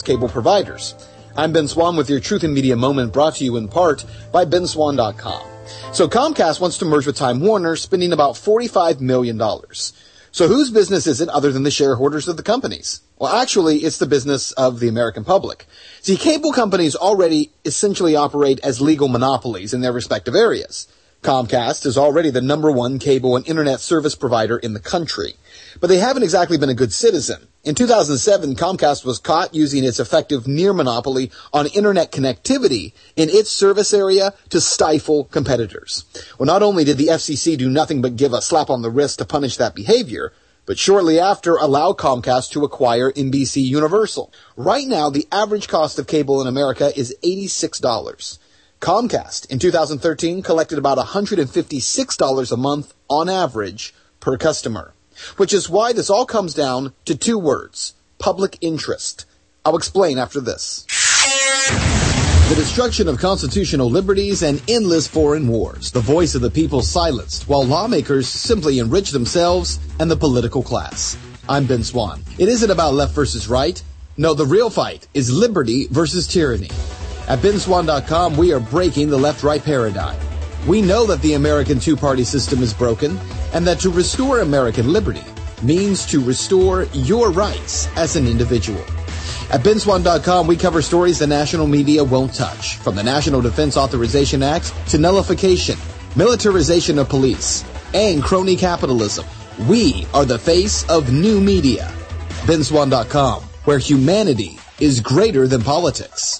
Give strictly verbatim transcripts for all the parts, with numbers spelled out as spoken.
cable providers. I'm Ben Swan with your Truth in Media Moment, brought to you in part by Ben Swan dot com. So Comcast wants to merge with Time Warner, spending about forty-five million dollars. So whose business is it other than the shareholders of the companies? Well, actually, it's the business of the American public. See, cable companies already essentially operate as legal monopolies in their respective areas. Comcast is already the number one cable and internet service provider in the country. But they haven't exactly been a good citizen. In two thousand seven, Comcast was caught using its effective near monopoly on internet connectivity in its service area to stifle competitors. Well, not only did the F C C do nothing but give a slap on the wrist to punish that behavior, but shortly after allow Comcast to acquire N B C Universal. Right now, the average cost of cable in America is eighty-six dollars. Comcast in two thousand thirteen collected about one hundred fifty-six dollars a month on average per customer, which is why this all comes down to two words: public interest. I'll explain after this. The destruction of constitutional liberties and endless foreign wars. The voice of the people silenced, while lawmakers simply enrich themselves and the political class. I'm Ben Swan. It isn't about left versus right. No, the real fight is liberty versus tyranny. At Ben Swan dot com, we are breaking the left-right paradigm. We know that the American two-party system is broken, and that to restore American liberty means to restore your rights as an individual. At Ben Swan dot com, we cover stories the national media won't touch, from the National Defense Authorization Act to nullification, militarization of police, and crony capitalism. We are the face of new media. Ben Swan dot com, where humanity is greater than politics.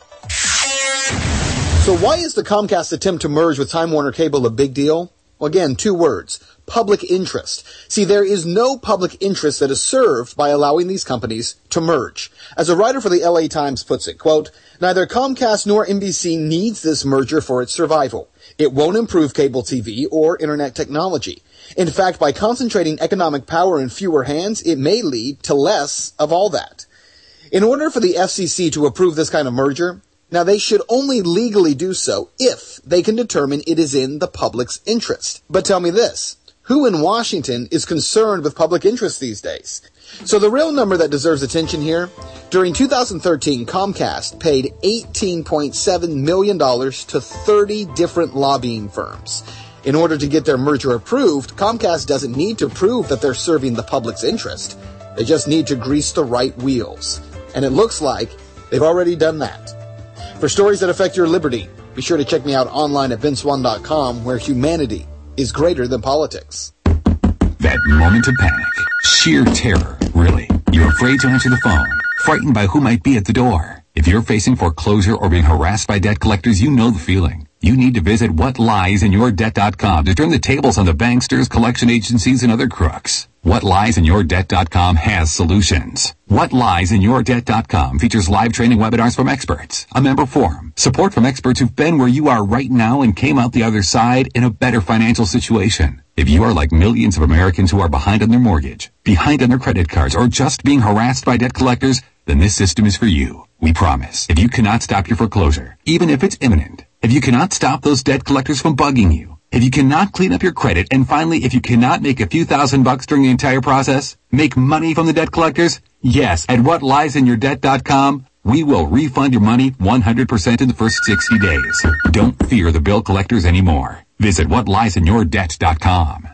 So why is the Comcast attempt to merge with Time Warner Cable a big deal? Well, again, two words: public interest. See, there is no public interest that is served by allowing these companies to merge. As a writer for the L A Times puts it, quote, neither Comcast nor N B C needs this merger for its survival. It won't improve cable T V or internet technology. In fact, by concentrating economic power in fewer hands, it may lead to less of all that. In order for the F C C to approve this kind of merger, now, they should only legally do so if they can determine it is in the public's interest. But tell me this: who in Washington is concerned with public interest these days? So the real number that deserves attention here: during two thousand thirteen, Comcast paid eighteen point seven million dollars to thirty different lobbying firms. In order to get their merger approved, Comcast doesn't need to prove that they're serving the public's interest. They just need to grease the right wheels. And it looks like they've already done that. For stories that affect your liberty, be sure to check me out online at Ben Swan dot com, where humanity is greater than politics. That moment of panic, sheer terror, really. You're afraid to answer the phone, frightened by who might be at the door. If you're facing foreclosure or being harassed by debt collectors, you know the feeling. You need to visit what lies in your debt dot com to turn the tables on the banksters, collection agencies, and other crooks. what lies in your debt dot com has solutions. what lies in your debt dot com features live training webinars from experts, a member forum, support from experts who've been where you are right now and came out the other side in a better financial situation. If you are like millions of Americans who are behind on their mortgage, behind on their credit cards, or just being harassed by debt collectors, then this system is for you. We promise. If you cannot stop your foreclosure, even if it's imminent, if you cannot stop those debt collectors from bugging you, if you cannot clean up your credit, and finally, if you cannot make a few thousand bucks during the entire process, make money from the debt collectors, yes, at what lies in your debt dot com, we will refund your money one hundred percent in the first sixty days. Don't fear the bill collectors anymore. Visit what lies in your debt dot com.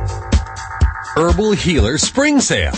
Herbal Healer Spring Sale.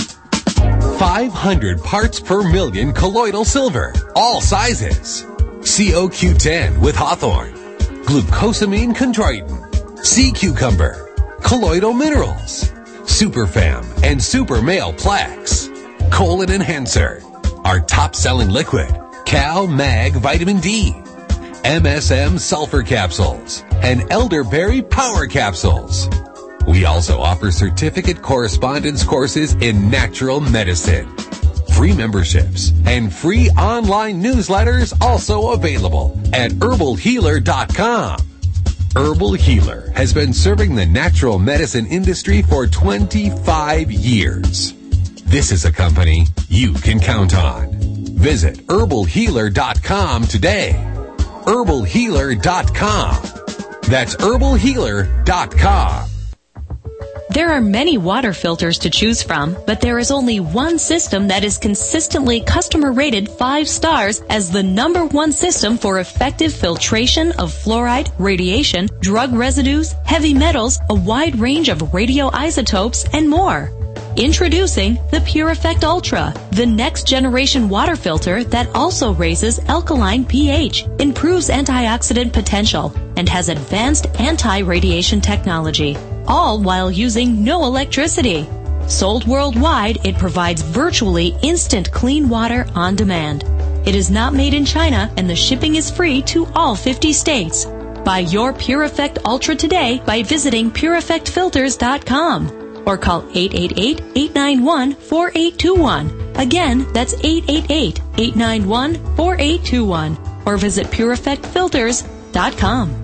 five hundred parts per million colloidal silver, all sizes. C O Q ten with Hawthorne, glucosamine chondroitin, sea cucumber, colloidal minerals, Superfam and Super Male Plaques, colon enhancer, our top-selling liquid, Cal Mag Vitamin D, M S M sulfur capsules, and elderberry power capsules. We also offer certificate correspondence courses in natural medicine. Free memberships and free online newsletters also available at herbal healer dot com. Herbal Healer has been serving the natural medicine industry for twenty-five years. This is a company you can count on. Visit herbal healer dot com today. herbal healer dot com. That's herbal healer dot com. There are many water filters to choose from, but there is only one system that is consistently customer rated five stars as the number one system for effective filtration of fluoride, radiation, drug residues, heavy metals, a wide range of radioisotopes, and more. Introducing the PureEffect Ultra, the next generation water filter that also raises alkaline pH, improves antioxidant potential, and has advanced anti-radiation technology, all while using no electricity. Sold worldwide, it provides virtually instant clean water on demand. It is not made in China, and the shipping is free to all fifty states. Buy your PureEffect Ultra today by visiting pure effect filters dot com. Or call eight eight eight, eight nine one, four eight two one. Again, that's eight eight eight, eight nine one, four eight two one. Or visit pure effect filters dot com.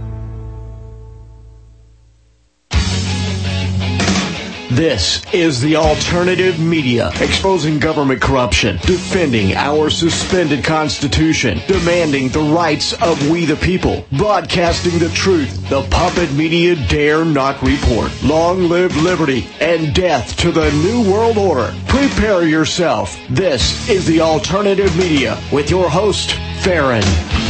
This is the Alternative Media, exposing government corruption, defending our suspended Constitution, demanding the rights of we the people, broadcasting the truth the puppet media dare not report. Long live liberty and death to the New World Order. Prepare yourself. This is the Alternative Media with your host, Farron.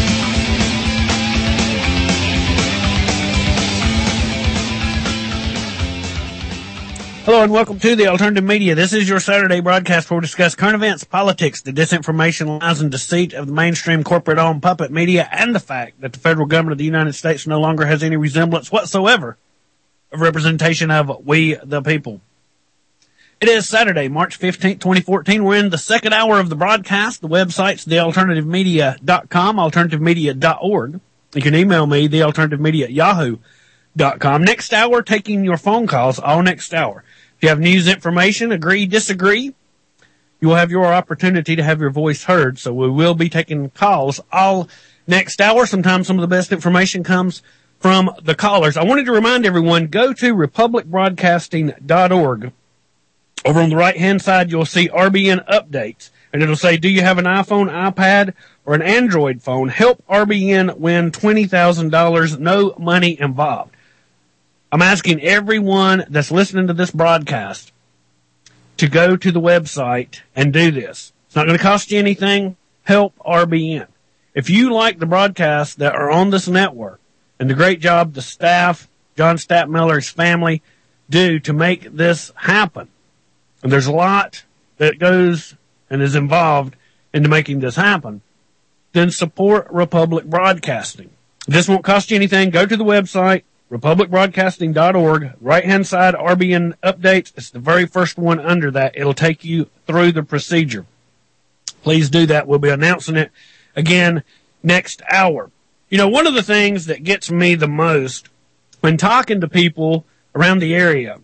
Hello and welcome to the Alternative Media. This is your Saturday broadcast where we discuss current events, politics, the disinformation, lies, and deceit of the mainstream corporate-owned puppet media, and the fact that the federal government of the United States no longer has any resemblance whatsoever of representation of we the people. It is Saturday, March fifteenth, twenty fourteen. We're in the second hour of the broadcast. The website's the alternative media dot com, alternative media dot org. You can email me, the alternative media at yahoo dot com. Next hour, taking your phone calls all next hour. If you have news, information, agree, disagree, you will have your opportunity to have your voice heard. So we will be taking calls all next hour. Sometimes some of the best information comes from the callers. I wanted to remind everyone, go to republic broadcasting dot org. Over on the right-hand side, you'll see R B N updates, and it'll say, do you have an iPhone, iPad, or an Android phone? Help R B N win twenty thousand dollars, no money involved. I'm asking everyone that's listening to this broadcast to go to the website and do this. It's not going to cost you anything. Help R B N. If you like the broadcasts that are on this network and the great job the staff, John Stattmiller's family, do to make this happen, and there's a lot that goes and is involved into making this happen, then support Republic Broadcasting. This won't cost you anything. Go to the website, republic broadcasting dot org, right-hand side, R B N updates. It's the very first one under that. It'll take you through the procedure. Please do that. We'll be announcing it again next hour. You know, one of the things that gets me the most when talking to people around the area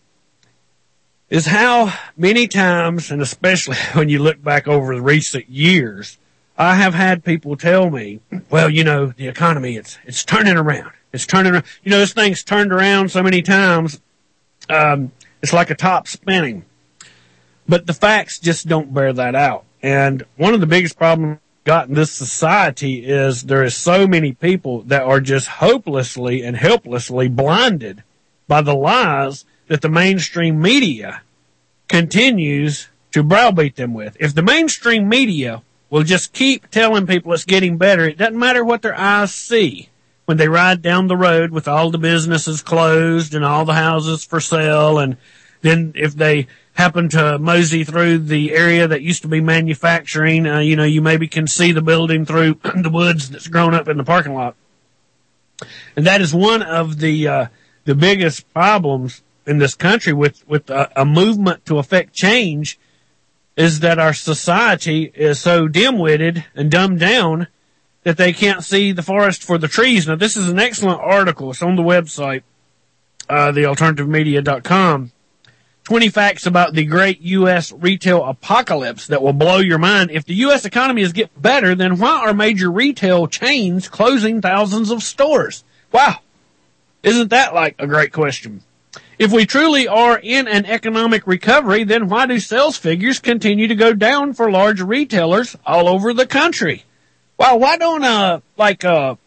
is how many times, and especially when you look back over the recent years, I have had people tell me, well, you know, the economy, it's it's turning around. It's turning around. You know, this thing's turned around so many times, um, it's like a top spinning. But the facts just don't bear that out. And one of the biggest problems we've got in this society is there is so many people that are just hopelessly and helplessly blinded by the lies that the mainstream media continues to browbeat them with. If the mainstream media will just keep telling people it's getting better, it doesn't matter what their eyes see. When they ride down the road with all the businesses closed and all the houses for sale, and then if they happen to mosey through the area that used to be manufacturing, uh, you know, you maybe can see the building through the woods that's grown up in the parking lot. And that is one of the uh, the biggest problems in this country with, with a, a movement to affect change, is that our society is so dim-witted and dumbed down that they can't see the forest for the trees. Now, this is an excellent article. It's on the website, uh, the alternative media dot com. twenty facts about the great U S retail apocalypse that will blow your mind. If the U S economy is getting better, then why are major retail chains closing thousands of stores? Wow. Isn't that like a great question? If we truly are in an economic recovery, then why do sales figures continue to go down for large retailers all over the country? Wow, why don't, uh, like, uh,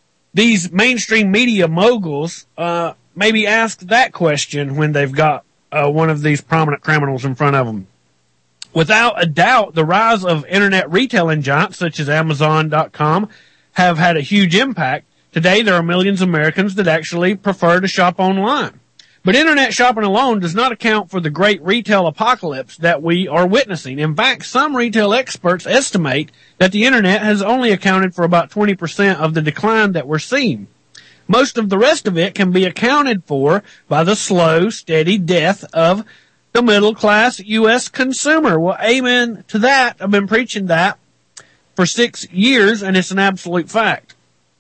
these mainstream media moguls, uh, maybe ask that question when they've got uh, one of these prominent criminals in front of them. Without a doubt, the rise of internet retailing giants such as Amazon dot com have had a huge impact. Today, there are millions of Americans that actually prefer to shop online. But internet shopping alone does not account for the great retail apocalypse that we are witnessing. In fact, some retail experts estimate that the internet has only accounted for about twenty percent of the decline that we're seeing. Most of the rest of it can be accounted for by the slow, steady death of the middle-class U S consumer. Well, amen to that. I've been preaching that for six years, and it's an absolute fact.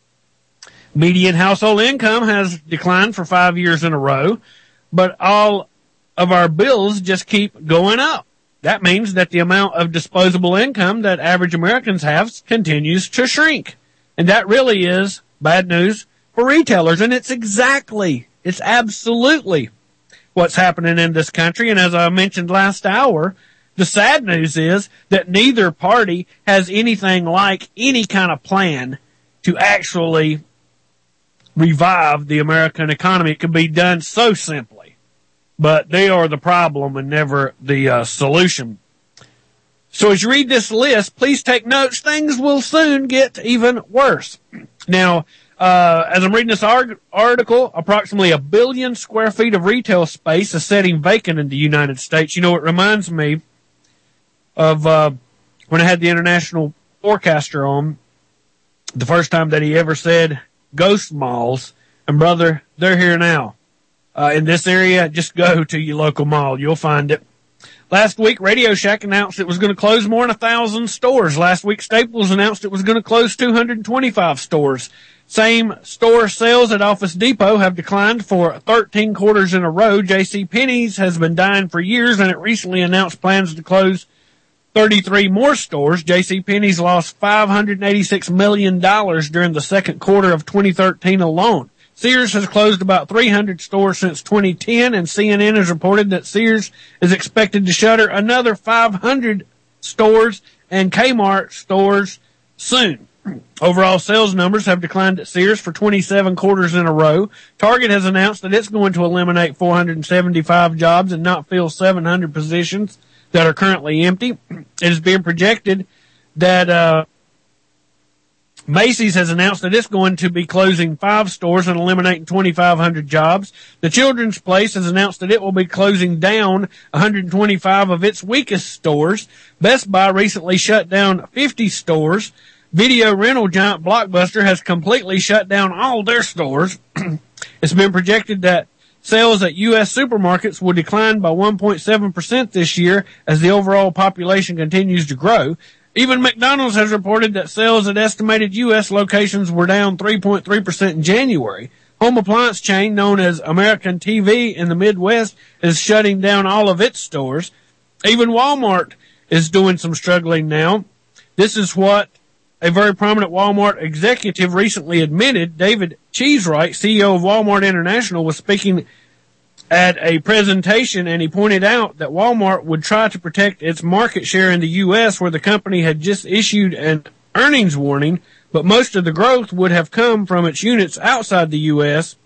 Median household income has declined for five years in a row, but all of our bills just keep going up. That means that the amount of disposable income that average Americans have continues to shrink. And that really is bad news for retailers. And it's exactly, it's absolutely what's happening in this country. And as I mentioned last hour, the sad news is that neither party has anything like any kind of plan to actually revive the American economy. It can be done so simply, but they are the problem and never the uh, solution. So as you read this list, please take notes. Things will soon get even worse. Now, uh, as I'm reading this arg- article, approximately a billion square feet of retail space is sitting vacant in the United States. You know, it reminds me of uh, when I had the international forecaster on, the first time that he ever said ghost malls, and brother, they're here now. Uh, in this area, just go to your local mall. You'll find it. Last week, Radio Shack announced it was going to close more than a thousand stores. Last week, Staples announced it was going to close two hundred twenty-five stores. Same store sales at Office Depot have declined for thirteen quarters in a row. JCPenney's has been dying for years, and it recently announced plans to close thirty-three more stores. JCPenney's lost five hundred eighty-six million dollars during the second quarter of twenty thirteen alone. Sears has closed about three hundred stores since twenty ten, and C N N has reported that Sears is expected to shutter another five hundred stores and Kmart stores soon. Overall sales numbers have declined at Sears for twenty-seven quarters in a row. Target has announced that it's going to eliminate four hundred seventy-five jobs and not fill seven hundred positions that are currently empty. It is being projected that uh Macy's has announced that it's going to be closing five stores and eliminating twenty-five hundred jobs. The Children's Place has announced that it will be closing down one hundred twenty-five of its weakest stores. Best Buy recently shut down fifty stores. Video rental giant Blockbuster has completely shut down all their stores. It's been projected that sales at U S supermarkets will decline by one point seven percent this year as the overall population continues to grow. Even McDonald's has reported that sales at estimated U S locations were down three point three percent in January. Home appliance chain known as American T V in the Midwest is shutting down all of its stores. Even Walmart is doing some struggling now. This is what a very prominent Walmart executive recently admitted. David Cheesewright, C E O of Walmart International, was speaking at a presentation, and he pointed out that Walmart would try to protect its market share in the U S, where the company had just issued an earnings warning, but most of the growth would have come from its units outside the U S.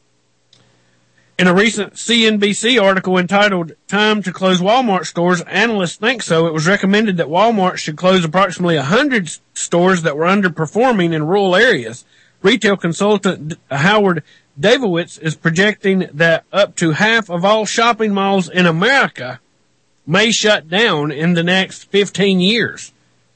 In a recent C N B C article entitled Time to Close Walmart Stores, analysts think so. It was recommended that Walmart should close approximately one hundred stores that were underperforming in rural areas. Retail consultant Howard Davowitz is projecting that up to half of all shopping malls in America may shut down in the next fifteen years.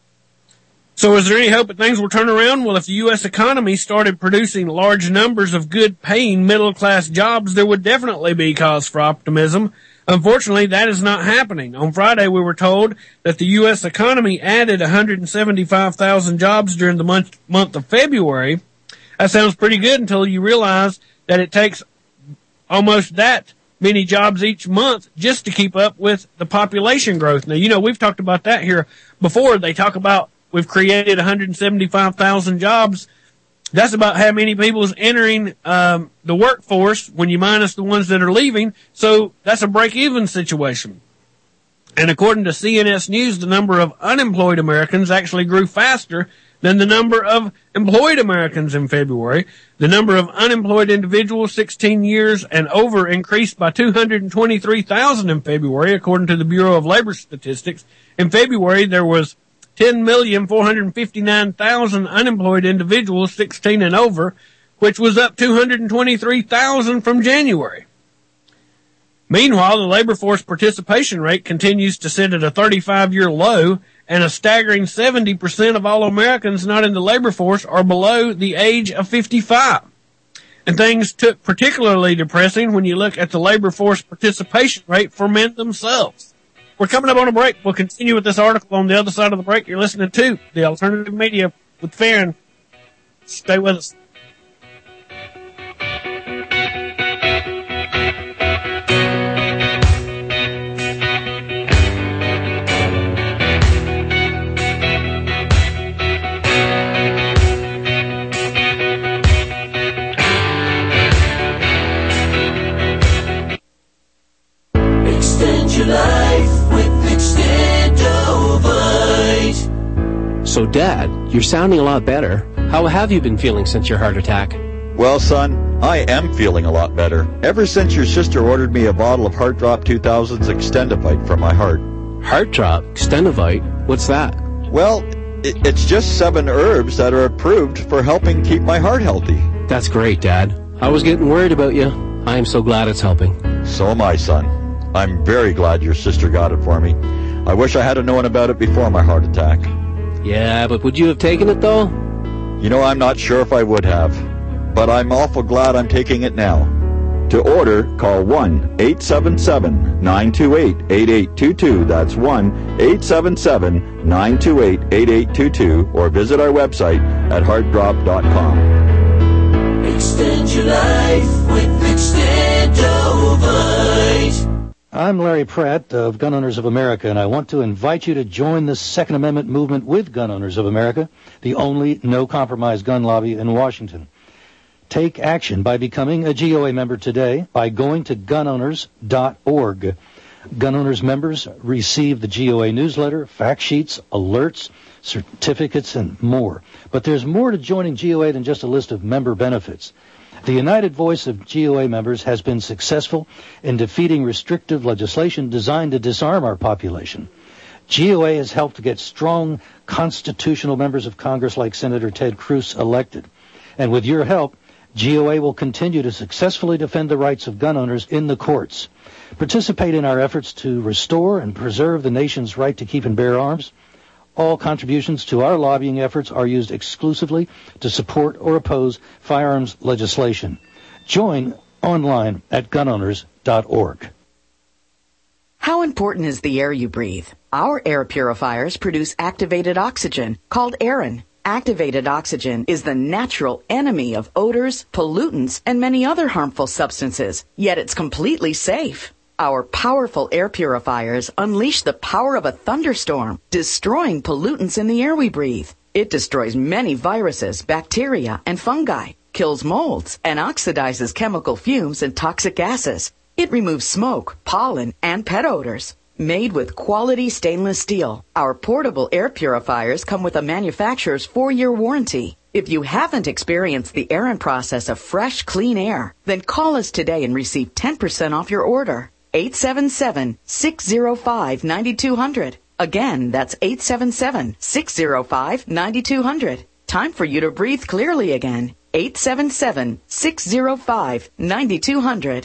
So is there any hope that things will turn around? Well, if the U S economy started producing large numbers of good-paying middle-class jobs, there would definitely be cause for optimism. Unfortunately, that is not happening. On Friday, we were told that the U S economy added one hundred seventy-five thousand jobs during the month, month of February. That sounds pretty good until you realize that it takes almost that many jobs each month just to keep up with the population growth. Now, you know, we've talked about that here before. They talk about we've created one hundred seventy-five thousand jobs. That's about how many people is entering um, the workforce when you minus the ones that are leaving. So that's a break-even situation. And according to C N S News, the number of unemployed Americans actually grew faster than the number of employed Americans in February. The number of unemployed individuals sixteen years and over increased by two hundred twenty-three thousand in February, according to the Bureau of Labor Statistics. In February, there was ten million four hundred fifty-nine thousand unemployed individuals sixteen and over, which was up two hundred twenty-three thousand from January. Meanwhile, the labor force participation rate continues to sit at a thirty-five-year low, and a staggering seventy percent of all Americans not in the labor force are below the age of fifty-five. And things took particularly depressing when you look at the labor force participation rate for men themselves. We're coming up on a break. We'll continue with this article on the other side of the break. You're listening to The Alternative Media with Farron. Stay with us. Life with Extendovite. So, Dad, you're sounding a lot better. How have you been feeling since your heart attack? Well, son, I am feeling a lot better. Ever since your sister ordered me a bottle of Heart Drop two thousands Extendovite for my heart. Heart Drop? Extendovite? What's that? Well, it, it's just seven herbs that are approved for helping keep my heart healthy. That's great, Dad. I was getting worried about you. I am so glad it's helping. So am I, son. I'm very glad your sister got it for me. I wish I had known about it before my heart attack. Yeah, but would you have taken it, though? You know, I'm not sure if I would have, but I'm awful glad I'm taking it now. To order, call one eight seven seven nine two eight eight eight two two. That's one eight seven seven nine two eight eight eight two two, or visit our website at heart drop dot com. Extend your life with Extendovite. I'm Larry Pratt of Gun Owners of America, and I want to invite you to join the Second Amendment movement with Gun Owners of America, the only no-compromise gun lobby in Washington. Take action by becoming a G O A member today by going to gun owners dot org. Gun Owners members receive the G O A newsletter, fact sheets, alerts, certificates, and more. But there's more to joining G O A than just a list of member benefits. The united voice of G O A members has been successful in defeating restrictive legislation designed to disarm our population. G O A has helped to get strong constitutional members of Congress like Senator Ted Cruz elected. And with your help, G O A will continue to successfully defend the rights of gun owners in the courts. Participate in our efforts to restore and preserve the nation's right to keep and bear arms. All contributions to our lobbying efforts are used exclusively to support or oppose firearms legislation. Join online at gun owners dot org. How important is the air you breathe? Our air purifiers produce activated oxygen, called Aerin. Activated oxygen is the natural enemy of odors, pollutants, and many other harmful substances, yet it's completely safe. Our powerful air purifiers unleash the power of a thunderstorm, destroying pollutants in the air we breathe. It destroys many viruses, bacteria, and fungi, kills molds, and oxidizes chemical fumes and toxic gases. It removes smoke, pollen, and pet odors. Made with quality stainless steel, our portable air purifiers come with a manufacturer's four-year warranty. If you haven't experienced the Aerin process of fresh, clean air, then call us today and receive ten percent off your order. eight seven seven, six zero five, nine two zero zero. Again, that's eight seven seven, six zero five, nine two zero zero. Time for you to breathe clearly again. eight seven seven, six zero five, nine two zero zero.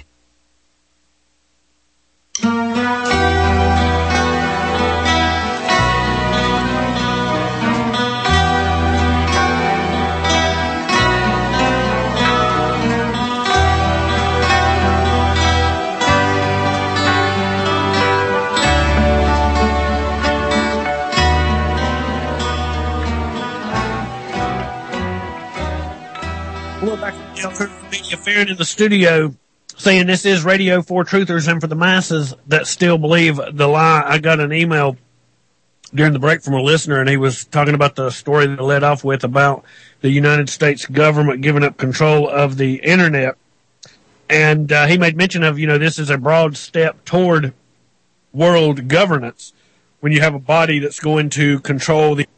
We're back to the Alternative Media. Farron in the studio saying this is radio for truthers and for the masses that still believe the lie. I got an email during the break from a listener, and he was talking about the story that I led off with about the United States government giving up control of the internet. And uh, he made mention of, you know, this is a broad step toward world governance when you have a body that's going to control the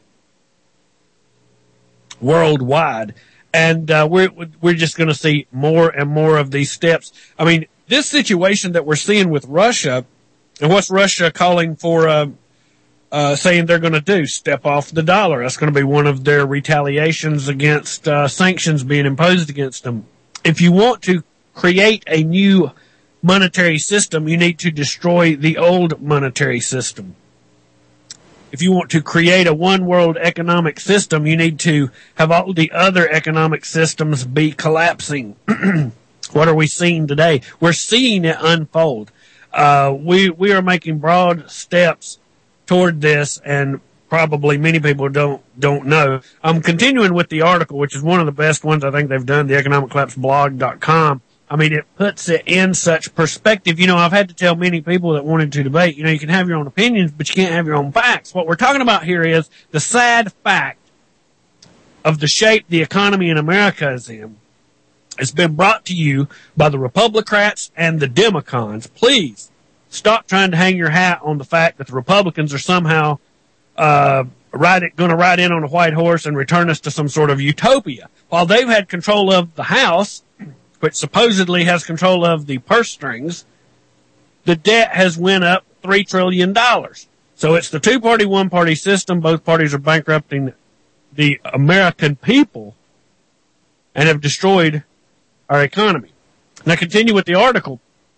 worldwide. And uh, we're we're just going to see more and more of these steps. I mean, this situation that we're seeing with Russia, and what's Russia calling for, uh, uh, saying they're going to do? Step off the dollar. That's going to be one of their retaliations against uh, sanctions being imposed against them. If you want to create a new monetary system, you need to destroy the old monetary system. If you want to create a one world economic system, you need to have all the other economic systems be collapsing. What are we seeing today? We're seeing it unfold. Uh, we, we are making broad steps toward this, and probably many people don't, don't know. I'm continuing with the article, which is one of the best ones I think they've done, the economic collapse blog dot com. I mean, it puts it in such perspective. You know, I've had to tell many people that wanted to debate, you know, you can have your own opinions, but you can't have your own facts. What we're talking about here is the sad fact of the shape the economy in America is in. It's been brought to you by the Republicrats and the Democons. Please stop trying to hang your hat on the fact that the Republicans are somehow uh ride going to ride in on a white horse and return us to some sort of utopia. While they've had control of the House, which supposedly has control of the purse strings, the debt has went up three trillion dollars. So it's the two-party, one-party system. Both parties are bankrupting the American people and have destroyed our economy. Now continue with the article.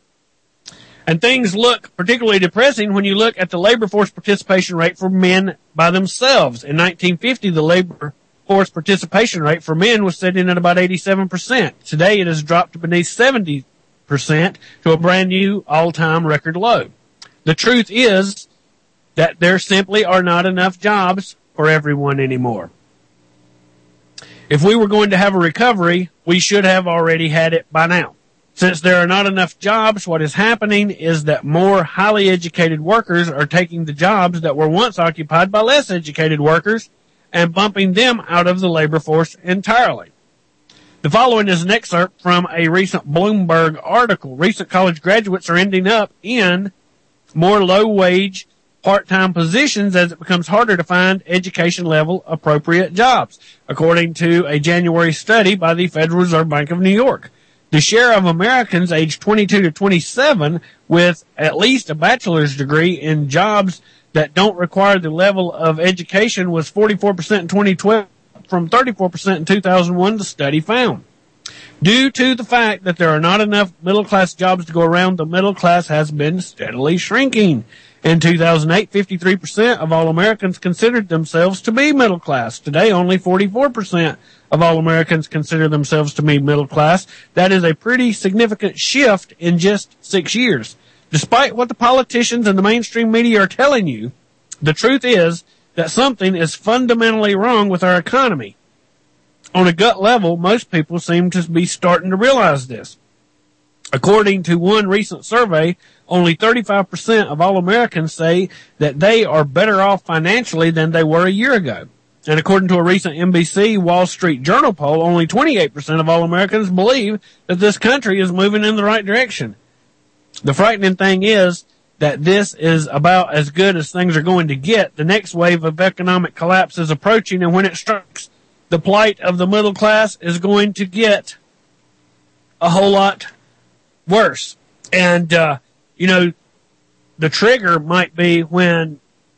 And things look particularly depressing when you look at the labor force participation rate for men by themselves. In nineteen fifty, the labor force participation rate for men was sitting at about eighty-seven percent. Today it has dropped to beneath seventy percent to a brand new all-time record low. The truth is that there simply are not enough jobs for everyone anymore. If we were going to have a recovery, we should have already had it by now. Since there are not enough jobs, what is happening is that more highly educated workers are taking the jobs that were once occupied by less educated workers and bumping them out of the labor force entirely. The following is an excerpt from a recent Bloomberg article. Recent college graduates are ending up in more low-wage, part-time positions as it becomes harder to find education-level appropriate jobs, according to a January study by the Federal Reserve Bank of New York. The share of Americans aged twenty-two to twenty-seven with at least a bachelor's degree in jobs that don't require the level of education was forty-four percent in twenty twelve from thirty-four percent in two thousand one, the study found. Due to the fact that there are not enough middle-class jobs to go around, the middle class has been steadily shrinking. In two thousand eight, fifty-three percent of all Americans considered themselves to be middle class. Today, only forty-four percent of all Americans consider themselves to be middle class. That is a pretty significant shift in just six years. Despite what the politicians and the mainstream media are telling you, the truth is that something is fundamentally wrong with our economy. On a gut level, most people seem to be starting to realize this. According to one recent survey, only thirty-five percent of all Americans say that they are better off financially than they were a year ago. And according to a recent N B C Wall Street Journal poll, only twenty-eight percent of all Americans believe that this country is moving in the right direction. The frightening thing is that this is about as good as things are going to get. The next wave of economic collapse is approaching, and when it strikes, the plight of the middle class is going to get a whole lot worse. And, uh, you know, the trigger might be when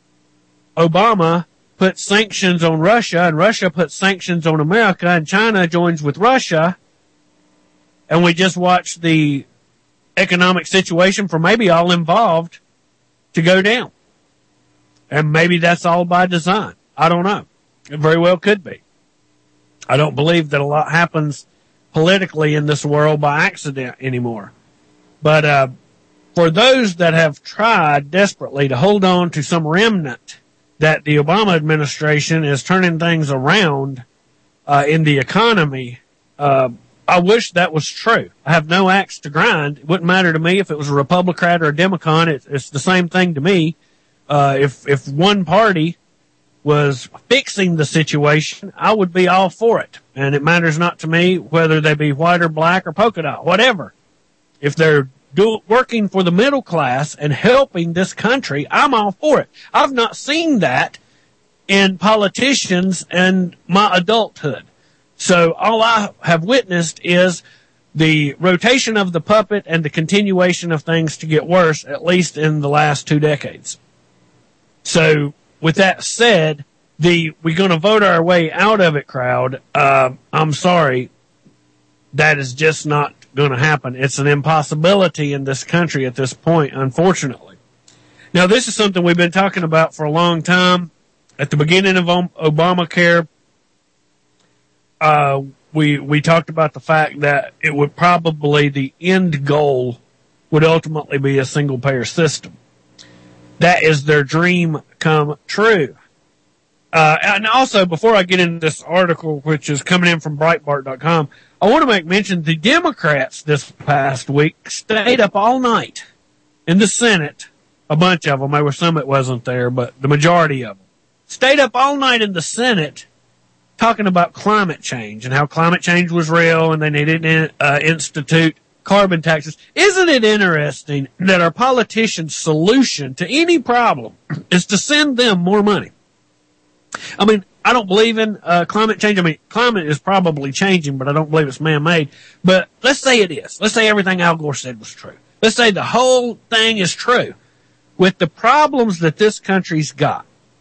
Obama puts sanctions on Russia and Russia puts sanctions on America and China joins with Russia, and we just watch the economic situation for maybe all involved to go down. And maybe that's all by design. I don't know. It very well could be. I don't believe that a lot happens politically in this world by accident anymore. But uh for those that have tried desperately to hold on to some remnant that the Obama administration is turning things around uh in the economy, uh I wish that was true. I have no axe to grind. It wouldn't matter to me if it was a Republican or a Democrat. It, it's the same thing to me. Uh if if one party was fixing the situation, I would be all for it. And it matters not to me whether they be white or black or polka dot, whatever. If they're do, working for the middle class and helping this country, I'm all for it. I've not seen that in politicians and my adulthood. So all I have witnessed is the rotation of the puppet and the continuation of things to get worse, at least in the last two decades. So with that said, the we're going to vote our way out of it crowd, uh, I'm sorry, that is just not going to happen. It's an impossibility in this country at this point, unfortunately. Now, this is something we've been talking about for a long time. At the beginning of Obamacare, uh, we we talked about the fact that it would probably, the end goal would ultimately be a single-payer system. That is their dream come true. Uh, and also, before I get into this article, which is coming in from Breitbart dot com, I want to make mention the Democrats this past week stayed up all night in the Senate. A bunch of them. There were some that wasn't there, but the majority of them stayed up all night in the Senate talking about climate change and how climate change was real and they needed to uh, institute carbon taxes. Isn't it interesting that our politicians' solution to any problem is to send them more money? I mean, I don't believe in uh, climate change. I mean, climate is probably changing, but I don't believe it's man-made. But let's say it is. Let's say everything Al Gore said was true. Let's say the whole thing is true. With the problems that this country's got,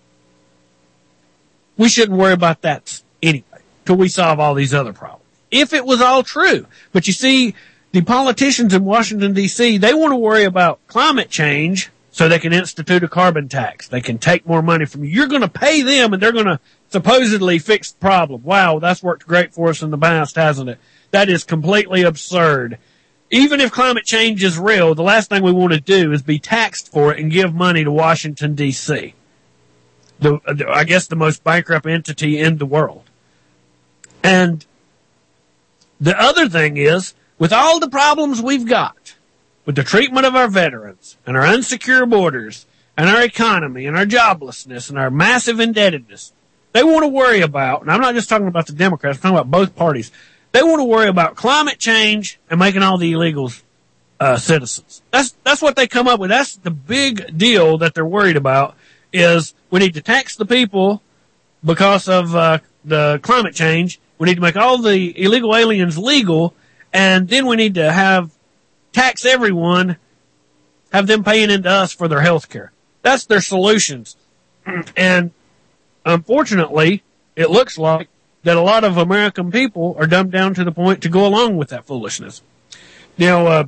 we shouldn't worry about that anyway, till we solve all these other problems. If it was all true. But you see, the politicians in Washington, D C, they want to worry about climate change so they can institute a carbon tax. They can take more money from you. You're going to pay them and they're going to supposedly fix the problem. Wow, that's worked great for us in the past, hasn't it? That is completely absurd. Even if climate change is real, the last thing we want to do is be taxed for it and give money to Washington, D C, the, I guess the most bankrupt entity in the world. And the other thing is, with all the problems we've got, with the treatment of our veterans and our unsecure borders and our economy and our joblessness and our massive indebtedness, they want to worry about, and I'm not just talking about the Democrats, I'm talking about both parties, they want to worry about climate change and making all the illegals uh, citizens. That's that's what they come up with. That's the big deal that they're worried about, is we need to tax the people because of uh, the climate change. We need to make all the illegal aliens legal, and then we need to have tax everyone, have them paying into us for their health care. That's their solutions. And unfortunately, it looks like that a lot of American people are dumbed down to the point to go along with that foolishness. Now, uh,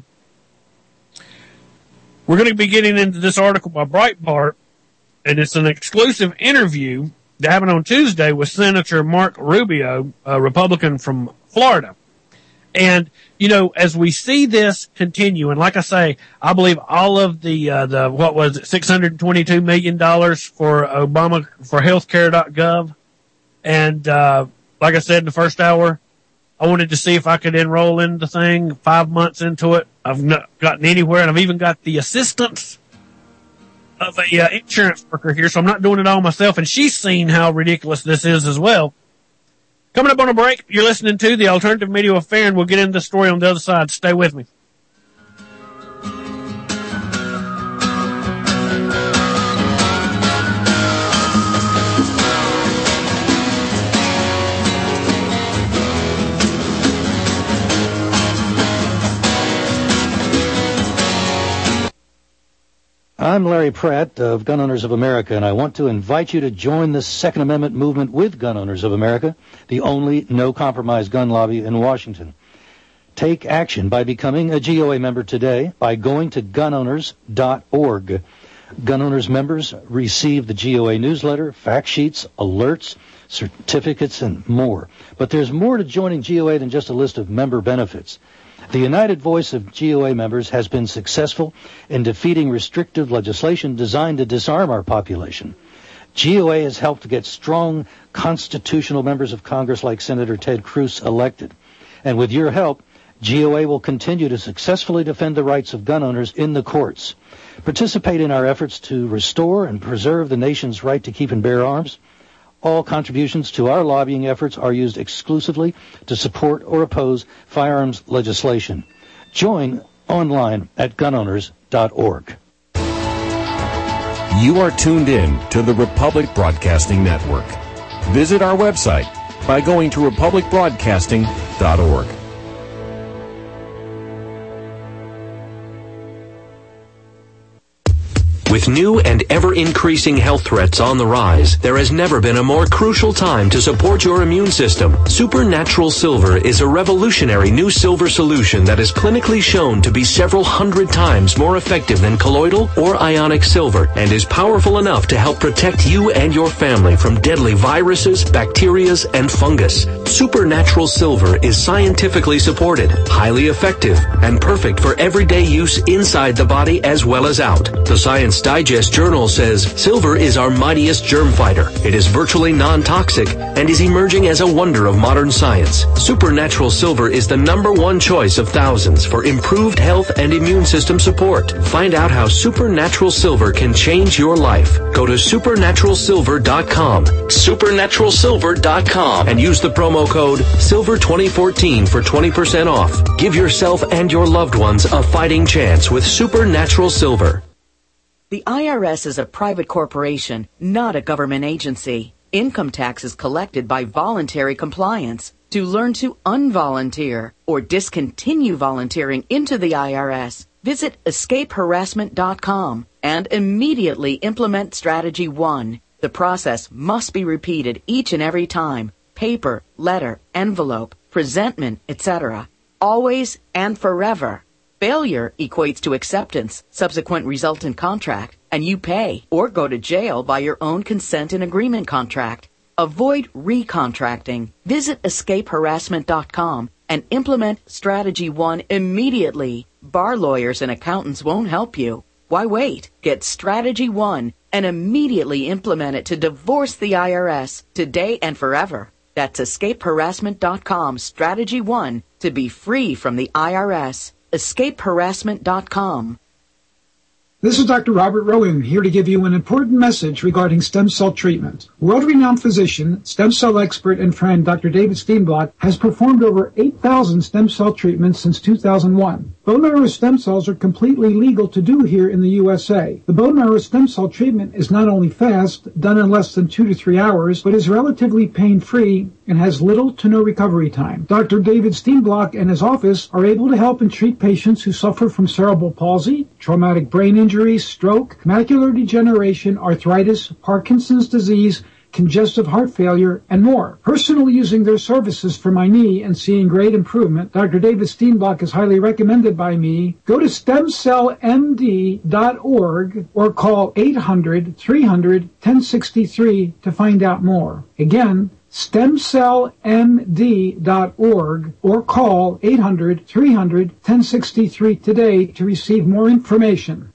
we're going to be getting into this article by Breitbart, and it's an exclusive interview that happened on Tuesday with Senator Mark Rubio, a Republican from Florida. And, you know, as we see this continue, and like I say, I believe all of the, uh, the, what was it, six hundred twenty-two million dollars for Obama, for healthcare dot gov. And, uh, like I said in the first hour, I wanted to see if I could enroll in the thing. Five months into it, I've not gotten anywhere, and I've even got the assistance of a uh, insurance worker here, so I'm not doing it all myself, and she's seen how ridiculous this is as well. Coming up on a break, you're listening to the Alternative Media Affair, and we'll get into the story on the other side. Stay with me. I'm Larry Pratt of Gun Owners of America, and I want to invite you to join the Second Amendment movement with Gun Owners of America, the only no-compromise gun lobby in Washington. Take action by becoming a G O A member today by going to gun owners dot org. Gun Owners members receive the G O A newsletter, fact sheets, alerts, certificates, and more. But there's more to joining G O A than just a list of member benefits. The united voice of G O A members has been successful in defeating restrictive legislation designed to disarm our population. G O A has helped to get strong constitutional members of Congress like Senator Ted Cruz elected. And with your help, G O A will continue to successfully defend the rights of gun owners in the courts. Participate in our efforts to restore and preserve the nation's right to keep and bear arms. All contributions to our lobbying efforts are used exclusively to support or oppose firearms legislation. Join online at gun owners dot org. You are tuned in to the Republic Broadcasting Network. Visit our website by going to republic broadcasting dot org. With new and ever-increasing health threats on the rise, there has never been a more crucial time to support your immune system. Supernatural Silver is a revolutionary new silver solution that is clinically shown to be several hundred times more effective than colloidal or ionic silver and is powerful enough to help protect you and your family from deadly viruses, bacteria, and fungus. Supernatural Silver is scientifically supported, highly effective, and perfect for everyday use inside the body as well as out. The Science Digest Journal says silver is our mightiest germ fighter. It is virtually non-toxic and is emerging as a wonder of modern science. Supernatural Silver is the number one choice of thousands for improved health and immune system support. Find out how Supernatural Silver can change your life. Go to supernatural silver dot com, supernatural silver dot com, and use the promo code silver twenty fourteen for twenty percent off. Give yourself and your loved ones a fighting chance with Supernatural Silver. The I R S is a private corporation, not a government agency. Income tax is collected by voluntary compliance. To learn to unvolunteer or discontinue volunteering into the I R S, visit escape harassment dot com and immediately implement Strategy one. The process must be repeated each and every time. Paper, letter, envelope, presentment, et cetera. Always and forever. Failure equates to acceptance, subsequent resultant contract, and you pay or go to jail by your own consent and agreement contract. Avoid recontracting. Visit escape harassment dot com and implement Strategy one immediately. Bar lawyers and accountants won't help you. Why wait? Get Strategy one and immediately implement it to divorce the I R S today and forever. That's escape harassment dot com, Strategy one, to be free from the I R S. escape harassment dot com. This is Doctor Robert Rowan, here to give you an important message regarding stem cell treatment. World-renowned physician, stem cell expert, and friend Doctor David Steenblock has performed over eight thousand stem cell treatments since two thousand one. Bone marrow stem cells are completely legal to do here in the U S A. The bone marrow stem cell treatment is not only fast, done in less than two to three hours, but is relatively pain-free and has little to no recovery time. Doctor David Steenblock and his office are able to help and treat patients who suffer from cerebral palsy, traumatic brain injury, stroke, macular degeneration, arthritis, Parkinson's disease, congestive heart failure, and more. Personally using their services for my knee and seeing great improvement, Doctor David Steenblock is highly recommended by me. Go to stem cell m d dot org or call eight hundred, three hundred, ten sixty-three to find out more. Again, stem cell m d dot org or call eight hundred, three hundred, ten sixty-three today to receive more information.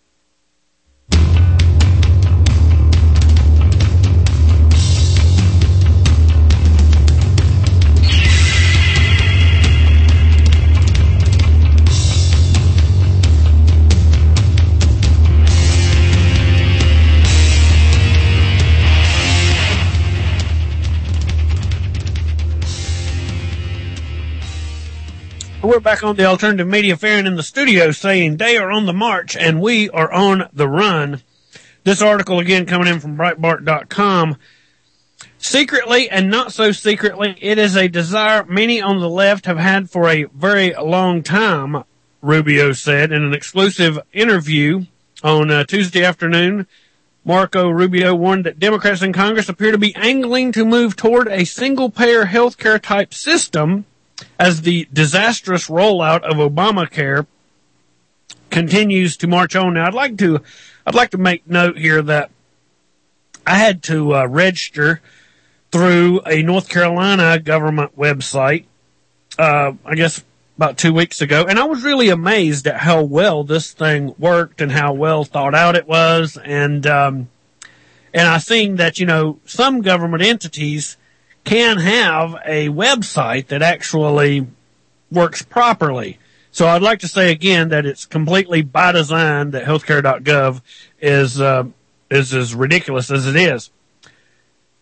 We're back on the Alternative Media Fair in the studio saying they are on the march and we are on the run. This article again coming in from Breitbart dot com. Secretly and not so secretly, it is a desire many on the left have had for a very long time, Rubio said in an exclusive interview on uh, Tuesday afternoon. Marco Rubio warned that Democrats in Congress appear to be angling to move toward a single-payer healthcare type system as the disastrous rollout of Obamacare continues to march on. Now, I'd like to, I'd like to make note here that I had to uh, register through a North Carolina government website, uh, I guess about two weeks ago, and I was really amazed at how well this thing worked and how well thought out it was. And, um, and I seen that, you know, some government entities can have a website that actually works properly. So I'd like to say again that it's completely by design that healthcare dot gov is, uh, is as ridiculous as it is.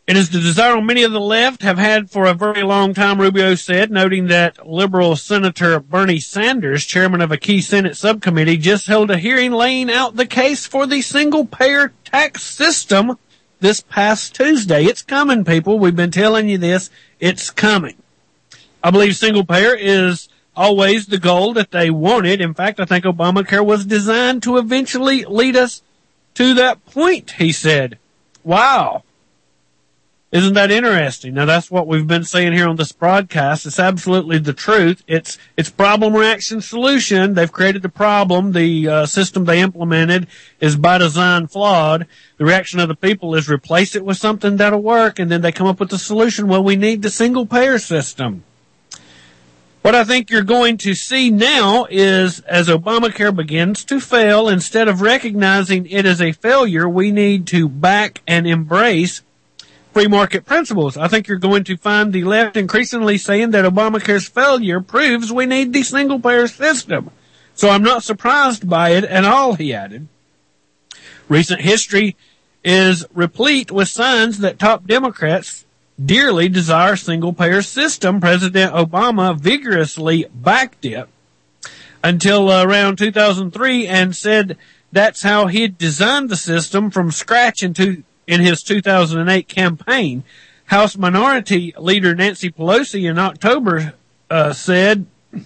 It is the desire many of the left have had for a very long time, Rubio said, noting that liberal Senator Bernie Sanders, chairman of a key Senate subcommittee, just held a hearing laying out the case for the single-payer tax system this past Tuesday. It's coming, people. We've been telling you this. It's coming. I believe single-payer is always the goal that they wanted. In fact, I think Obamacare was designed to eventually lead us to that point, he said. Wow. Isn't that interesting? Now, that's what we've been saying here on this broadcast. It's absolutely the truth. It's it's problem, reaction, solution. They've created the problem. The uh, system they implemented is by design flawed. The reaction of the people is replace it with something that'll work, and then they come up with the solution. Well, we need the single-payer system. What I think you're going to see now is, as Obamacare begins to fail, instead of recognizing it as a failure, we need to back and embrace free market principles. I think you're going to find the left increasingly saying that Obamacare's failure proves we need the single-payer system. So I'm not surprised by it at all, he added. Recent history is replete with signs that top Democrats dearly desire single-payer system. President Obama vigorously backed it until uh, around two thousand three and said that's how he'd designed the system from scratch into in his two thousand eight campaign. House Minority Leader Nancy Pelosi in October uh, said,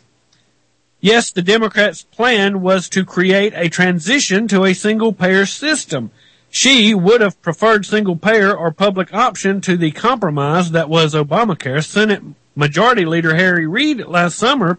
yes, the Democrats' plan was to create a transition to a single-payer system. She would have preferred single-payer or public option to the compromise that was Obamacare. Senate Majority Leader Harry Reid last summer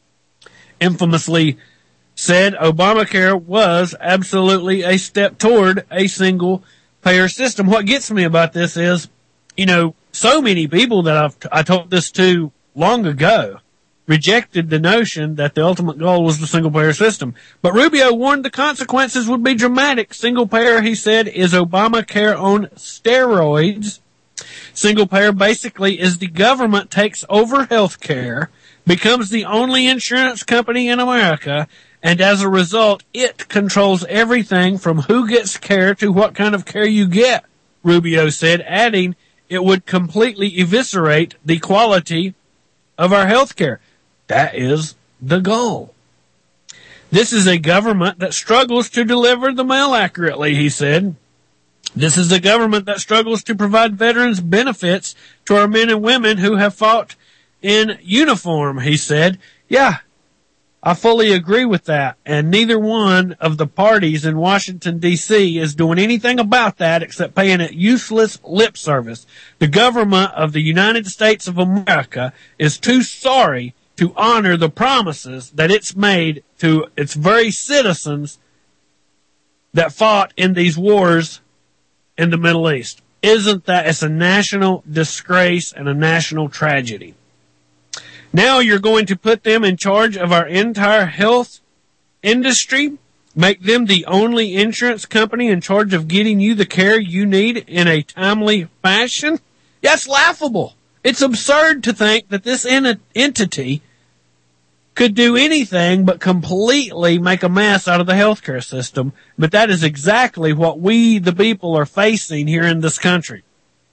infamously said Obamacare was absolutely a step toward a single payer system. What gets me about this is, you know, so many people that I've, I told this to long ago rejected the notion that the ultimate goal was the single payer system. But Rubio warned the consequences would be dramatic. Single payer, he said, is Obamacare on steroids. Single payer basically is the government takes over health care, becomes the only insurance company in America, and as a result, it controls everything from who gets care to what kind of care you get, Rubio said, adding it would completely eviscerate the quality of our health care. That is the goal. This is a government that struggles to deliver the mail accurately, he said. This is a government that struggles to provide veterans benefits to our men and women who have fought in uniform, he said. Yeah, I fully agree with that, and neither one of the parties in Washington, D C is doing anything about that except paying it useless lip service. The government of the United States of America is too sorry to honor the promises that it's made to its very citizens that fought in these wars in the Middle East. Isn't that, it's a national disgrace and a national tragedy. Now you're going to put them in charge of our entire health industry, make them the only insurance company in charge of getting you the care you need in a timely fashion? That's laughable. It's absurd to think that this ent- entity could do anything but completely make a mess out of the healthcare system. But that is exactly what we, the people, are facing here in this country.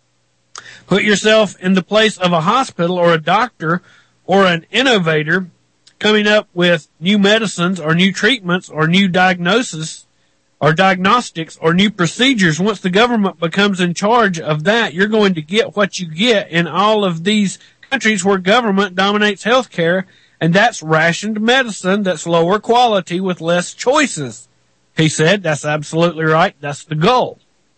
Put yourself in the place of a hospital or a doctor or an innovator coming up with new medicines or new treatments or new diagnosis or diagnostics or new procedures. Once the government becomes in charge of that, you're going to get what you get in all of these countries where government dominates healthcare, and that's rationed medicine that's lower quality with less choices. He said that's absolutely right. That's the goal.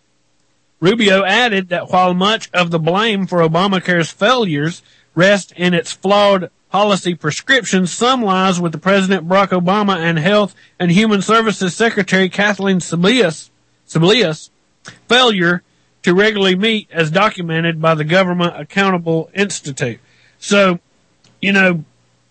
Rubio added that while much of the blame for Obamacare's failures rest in its flawed policy prescriptions, some lies with the President Barack Obama and Health and Human Services Secretary Kathleen Sebelius, Sebelius failure to regularly meet as documented by the Government Accountable Institute. So, you know,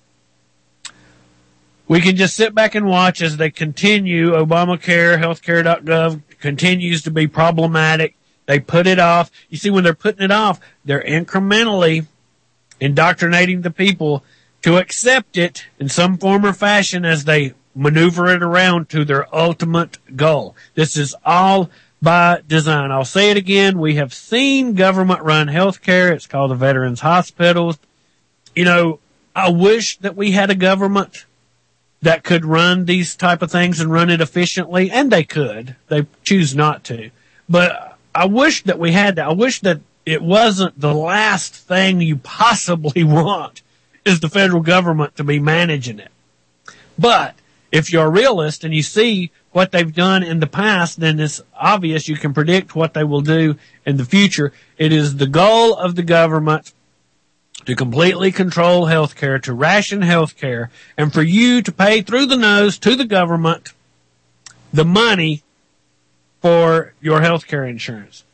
we can just sit back and watch as they continue. Obamacare, healthcare dot gov continues to be problematic. They put it off. You see, when they're putting it off, they're incrementally indoctrinating the people to accept it in some form or fashion as they maneuver it around to their ultimate goal. This is all by design. I'll say it again. We have seen government-run health care. It's called the Veterans Hospitals. You know, I wish that we had a government that could run these type of things and run it efficiently, and they could. They choose not to. But I wish that we had that. I wish that it wasn't the last thing you possibly want is the federal government to be managing it. But if you're a realist and you see what they've done in the past, then it's obvious you can predict what they will do in the future. It is the goal of the government to completely control healthcare, to ration healthcare, and for you to pay through the nose to the government the money for your healthcare insurance.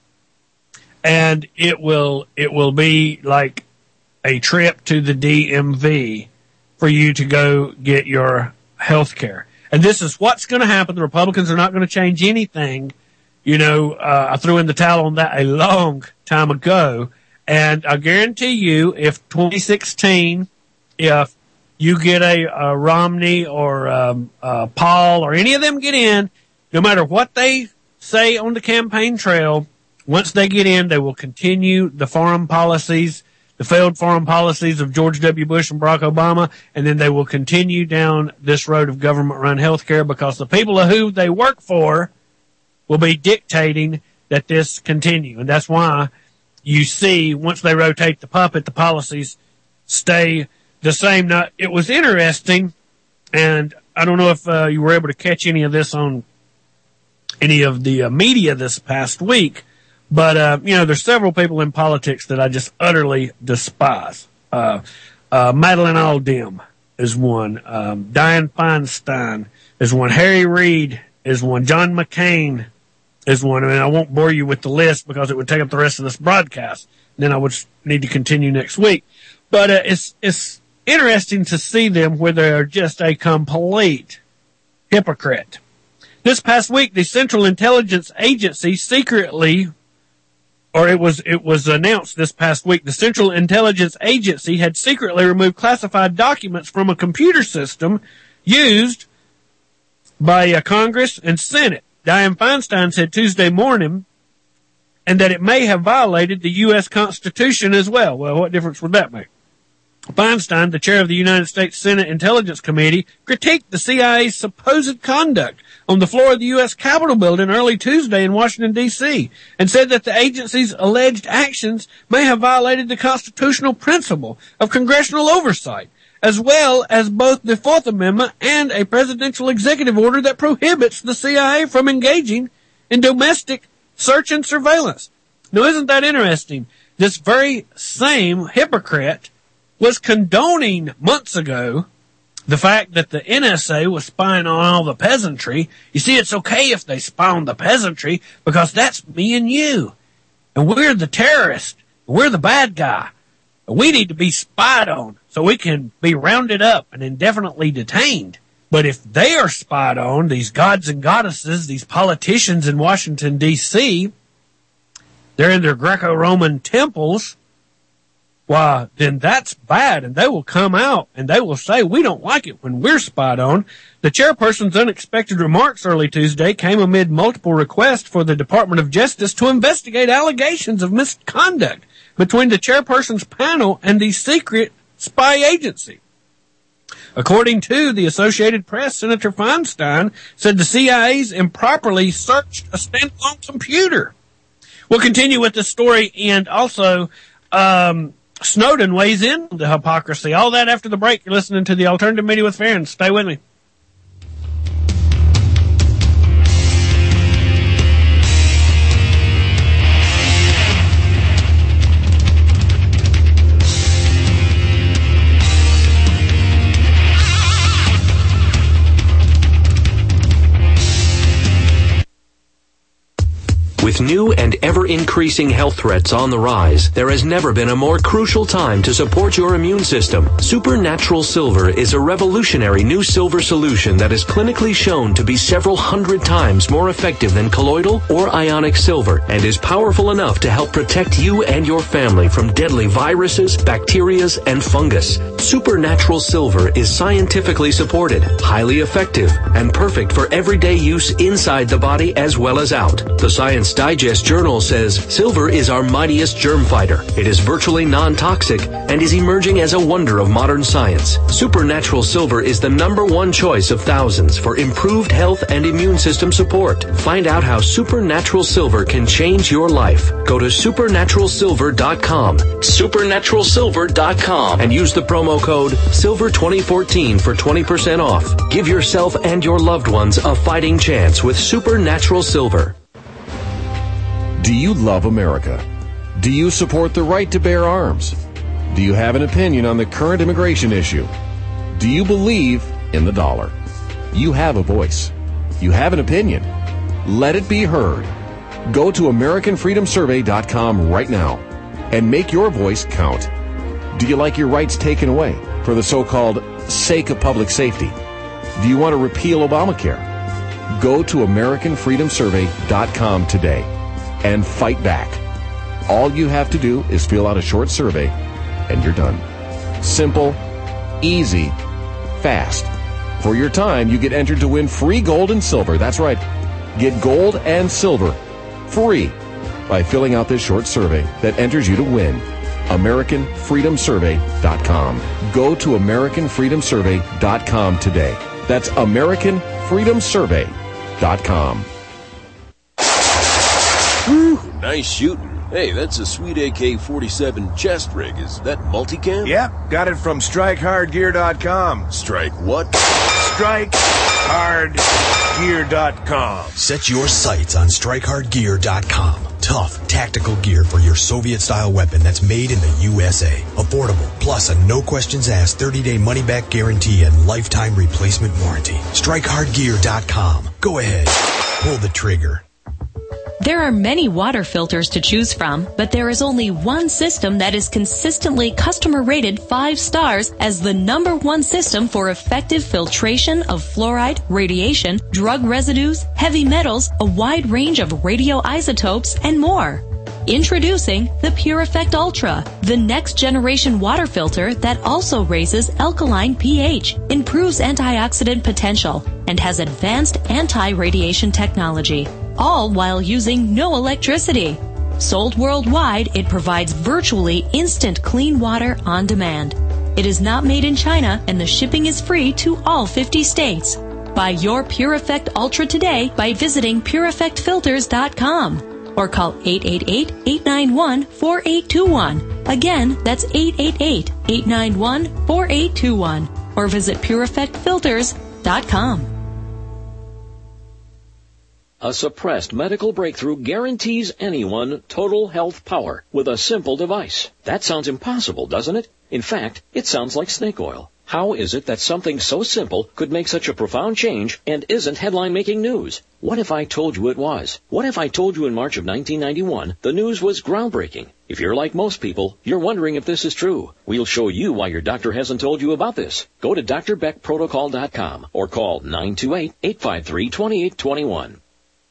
And it will, it will be like a trip to the D M V for you to go get your healthcare. And this is what's going to happen. The Republicans are not going to change anything. You know, uh, I threw in the towel on that a long time ago. And I guarantee you, if twenty sixteen, if you get a, a Romney or um, uh, Paul or any of them get in, no matter what they say on the campaign trail, once they get in, they will continue the foreign policies, the failed foreign policies of George W. Bush and Barack Obama, and then they will continue down this road of government-run health care because the people who they work for will be dictating that this continue. And that's why you see, once they rotate the puppet, the policies stay the same. Now, it was interesting, and I don't know if uh, you were able to catch any of this on any of the uh, media this past week, but, uh, you know, there's several people in politics that I just utterly despise. Uh, uh, Madeleine Alden is one. Um, Dianne Feinstein is one. Harry Reid is one. John McCain is one. I mean, I won't bore you with the list because it would take up the rest of this broadcast. Then I would need to continue next week. But uh, it's it's interesting to see them where they are just a complete hypocrite. This past week, the Central Intelligence Agency secretly, or it was it was announced this past week, the Central Intelligence Agency had secretly removed classified documents from a computer system used by uh, Congress and Senate. Dianne Feinstein said Tuesday morning, and that it may have violated the U S Constitution as well. Well, what difference would that make? Feinstein, the chair of the United States Senate Intelligence Committee, critiqued the C I A's supposed conduct on the floor of the U S Capitol building early Tuesday in Washington, D C, and said that the agency's alleged actions may have violated the constitutional principle of congressional oversight, as well as both the Fourth Amendment and a presidential executive order that prohibits the C I A from engaging in domestic search and surveillance. Now, isn't that interesting? This very same hypocrite was condoning months ago the fact that the N S A was spying on all the peasantry. You see, it's okay if they spy on the peasantry because that's me and you. And we're the terrorist. We're the bad guy. We need to be spied on so we can be rounded up and indefinitely detained. But if they are spied on, these gods and goddesses, these politicians in Washington, D C, they're in their Greco-Roman temples, why, then that's bad, and they will come out and they will say, we don't like it when we're spied on. The chairperson's unexpected remarks early Tuesday came amid multiple requests for the Department of Justice to investigate allegations of misconduct between the chairperson's panel and the secret spy agency. According to the Associated Press, Senator Feinstein said the C I A's improperly searched a standalone computer. We'll continue with the story, and also um, Snowden weighs in on the hypocrisy. All that after the break. You're listening to the Alternative Media with Farron. Stay with me. With new and ever-increasing health threats on the rise, there has never been a more crucial time to support your immune system. Supernatural Silver is a revolutionary new silver solution that is clinically shown to be several hundred times more effective than colloidal or ionic silver and is powerful enough to help protect you and your family from deadly viruses, bacteria, and fungus. Supernatural Silver is scientifically supported, highly effective, and perfect for everyday use inside the body as well as out. The Science Digest Journal says silver is our mightiest germ fighter. It is virtually non-toxic and is emerging as a wonder of modern science. Supernatural Silver is the number one choice of thousands for improved health and immune system support. Find out how Supernatural Silver can change your life. Go to supernatural silver dot com. supernatural silver dot com and use the promo code silver twenty fourteen for twenty percent off. Give yourself and your loved ones a fighting chance with Supernatural Silver. Do you love America? Do you support the right to bear arms? Do you have an opinion on the current immigration issue? Do you believe in the dollar? You have a voice. You have an opinion. Let it be heard. Go to american freedom survey dot com right now and make your voice count. Do you like your rights taken away for the so-called sake of public safety? Do you want to repeal Obamacare? Go to american freedom survey dot com today and fight back. All you have to do is fill out a short survey and you're done. Simple, easy, fast. For your time, you get entered to win free gold and silver. That's right. Get gold and silver free by filling out this short survey that enters you to win. american freedom survey dot com. Go to american freedom survey dot com today. That's american freedom survey dot com. Whew, nice shooting. Hey, that's a sweet A K forty-seven chest rig. Is that multicam? Yep, got it from strike hard gear dot com. Strike what? strike hard gear dot com. Set your sights on strike hard gear dot com. Tough, tactical gear for your Soviet-style weapon that's made in the U S A. Affordable, plus a no-questions-asked thirty-day money-back guarantee and lifetime replacement warranty. strike hard gear dot com. Go ahead. Pull the trigger. There are many water filters to choose from, but there is only one system that is consistently customer rated five stars as the number one system for effective filtration of fluoride, radiation, drug residues, heavy metals, a wide range of radioisotopes, and more. Introducing the PureEffect Ultra, the next generation water filter that also raises alkaline pH, improves antioxidant potential, and has advanced anti-radiation technology, all while using no electricity. Sold worldwide, it provides virtually instant clean water on demand. It is not made in China, and the shipping is free to all fifty states. Buy your PureEffect Ultra today by visiting pure effect filters dot com. Or call eight eight eight, eight nine one, four eight two one. Again, that's eight eight eight, eight nine one, four eight two one. Or visit pure effect filters dot com. A suppressed medical breakthrough guarantees anyone total health power with a simple device. That sounds impossible, doesn't it? In fact, it sounds like snake oil. How is it that something so simple could make such a profound change and isn't headline-making news? What if I told you it was? What if I told you in March of nineteen ninety-one the news was groundbreaking? If you're like most people, you're wondering if this is true. We'll show you why your doctor hasn't told you about this. Go to D R Beck Protocol dot com or call nine two eight, eight five three, two eight two one.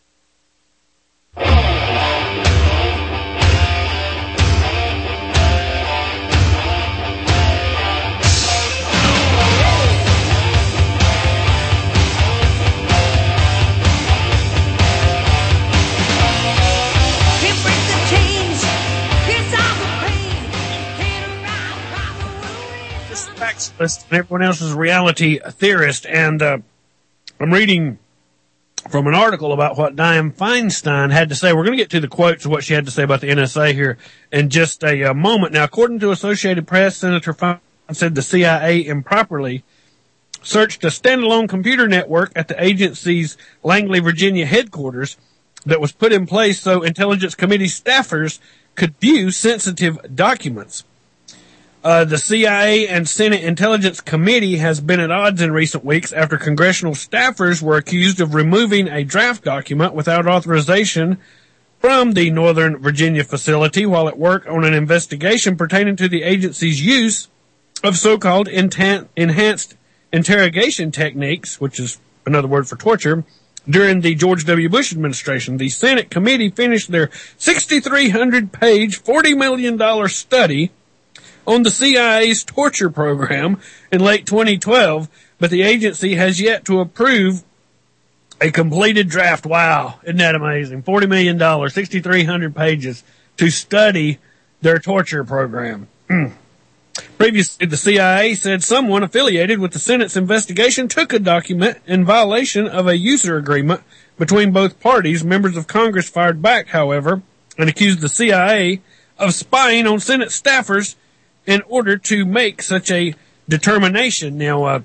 And everyone else is a reality theorist, and uh, I'm reading from an article about what Dianne Feinstein had to say. We're going to get to the quotes of what she had to say about the N S A here in just a, a moment. Now, according to Associated Press, Senator Feinstein said the C I A improperly searched a standalone computer network at the agency's Langley, Virginia headquarters that was put in place so Intelligence Committee staffers could view sensitive documents. Uh, the C I A and Senate Intelligence Committee has been at odds in recent weeks after congressional staffers were accused of removing a draft document without authorization from the Northern Virginia facility while at work on an investigation pertaining to the agency's use of so-called intan- enhanced interrogation techniques, which is another word for torture, during the George W. Bush administration. The Senate committee finished their sixty-three hundred page, forty million dollars study on the C I A's torture program in late twenty twelve, but the agency has yet to approve a completed draft. Wow, isn't that amazing? forty million dollars, sixty-three hundred pages to study their torture program. Previously, the C I A said someone affiliated with the Senate's investigation took a document in violation of a user agreement between both parties. Members of Congress fired back, however, and accused the C I A of spying on Senate staffers in order to make such a determination. Now, uh,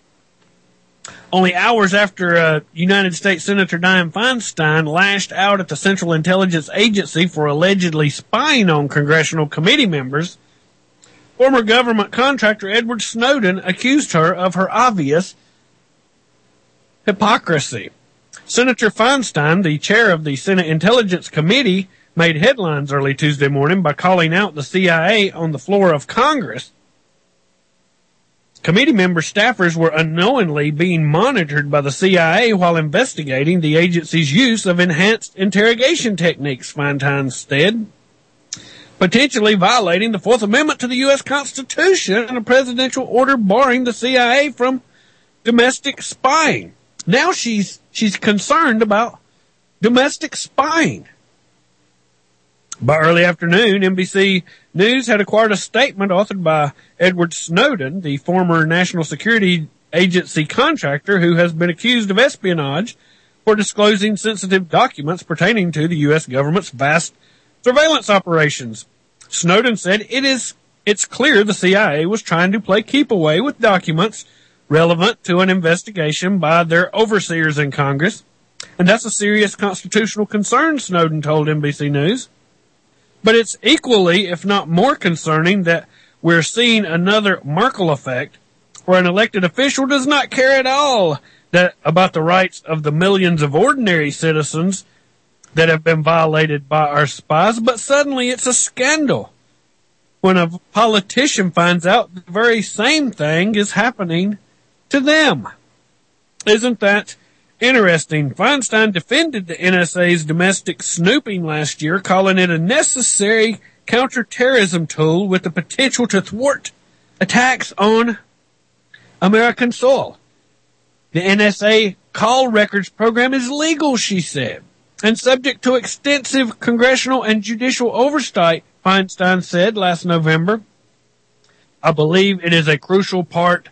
only hours after uh, United States Senator Dianne Feinstein lashed out at the Central Intelligence Agency for allegedly spying on congressional committee members, former government contractor Edward Snowden accused her of her obvious hypocrisy. Senator Feinstein, the chair of the Senate Intelligence Committee, made headlines early Tuesday morning by calling out the C I A on the floor of Congress. Committee member staffers were unknowingly being monitored by the C I A while investigating the agency's use of enhanced interrogation techniques, Feinstein said, potentially violating the Fourth Amendment to the U S Constitution and a presidential order barring the C I A from domestic spying. Now she's she's concerned about domestic spying. By early afternoon, N B C News had acquired a statement authored by Edward Snowden, the former National Security Agency contractor who has been accused of espionage for disclosing sensitive documents pertaining to the U S government's vast surveillance operations. Snowden said it is it's clear the C I A was trying to play keep away with documents relevant to an investigation by their overseers in Congress, and that's a serious constitutional concern, Snowden told N B C News. But it's equally, if not more concerning, that we're seeing another Merkel effect, where an elected official does not care at all that about the rights of the millions of ordinary citizens that have been violated by our spies, but suddenly it's a scandal when a politician finds out the very same thing is happening to them. Isn't that interesting? Feinstein defended the N S A's domestic snooping last year, calling it a necessary counterterrorism tool with the potential to thwart attacks on American soil. The N S A call records program is legal, she said, and subject to extensive congressional and judicial oversight, Feinstein said last November. I believe it is a crucial part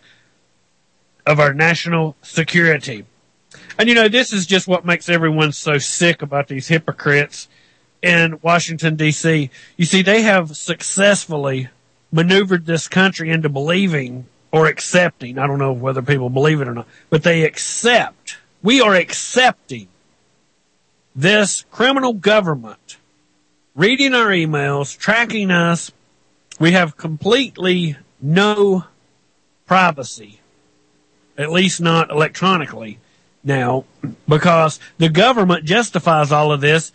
of our national security. And, you know, this is just what makes everyone so sick about these hypocrites in Washington, D C. You see, they have successfully maneuvered this country into believing or accepting, I don't know whether people believe it or not, but they accept, we are accepting this criminal government reading our emails, tracking us. We have completely no privacy, at least not electronically now, because the government justifies all of this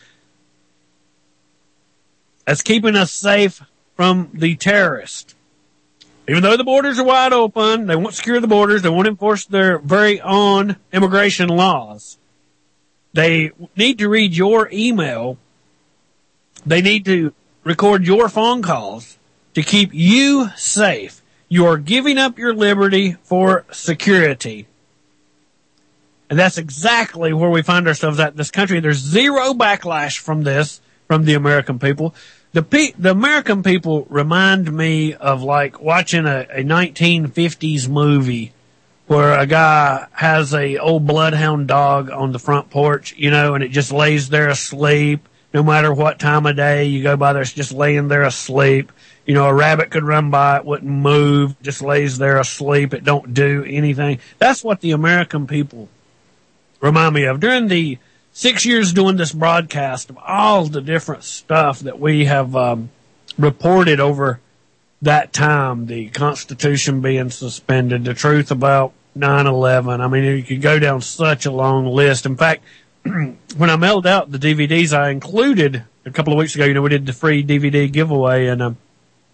as keeping us safe from the terrorists. Even though the borders are wide open, they won't secure the borders, they won't enforce their very own immigration laws. They need to read your email. They need to record your phone calls to keep you safe. You are giving up your liberty for security. And that's exactly where we find ourselves at in this country. There's zero backlash from this, from the American people. The pe- the American people remind me of like watching a, a nineteen fifties movie where a guy has a old bloodhound dog on the front porch, you know, and it just lays there asleep. No matter what time of day you go by there, it's just laying there asleep. You know, a rabbit could run by, it wouldn't move, just lays there asleep. It don't do anything. That's what the American people remind me of. During the six years doing this broadcast of all the different stuff that we have um, reported over that time, the Constitution being suspended, the truth about nine eleven. I mean, you could go down such a long list. In fact, when I mailed out the D V Ds, I included a couple of weeks ago, you know, we did the free D V D giveaway, and um,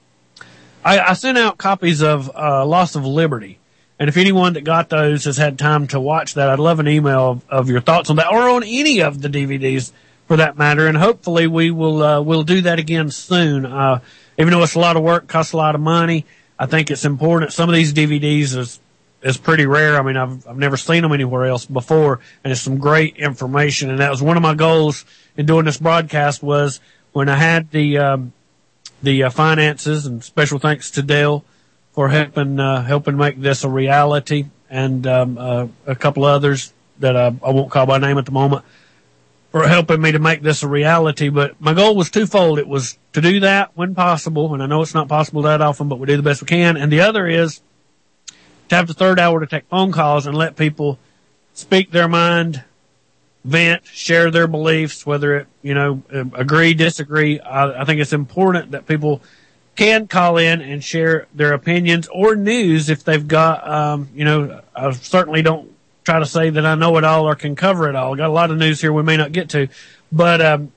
I, I sent out copies of uh, Loss of Liberty. And if anyone that got those has had time to watch that, I'd love an email of, of your thoughts on that, or on any of the D V Ds for that matter. And hopefully we will uh, we'll do that again soon. Uh, even though it's a lot of work, costs a lot of money, I think it's important. Some of these D V Ds is is pretty rare. I mean, I've I've never seen them anywhere else before, and it's some great information. And that was one of my goals in doing this broadcast, was when I had the um, the uh, finances, and special thanks to Dale for helping uh, helping make this a reality, and um, uh, a couple others that I, I won't call by name at the moment, for helping me to make this a reality. But my goal was twofold. It was to do that when possible, and I know it's not possible that often, but we do the best we can. And the other is to have the third hour to take phone calls and let people speak their mind, vent, share their beliefs, whether it, you know, agree, disagree. I, I think it's important that people can call in and share their opinions or news if they've got, um, you know, I certainly don't try to say that I know it all or can cover it all. Got a lot of news here we may not get to, but, um,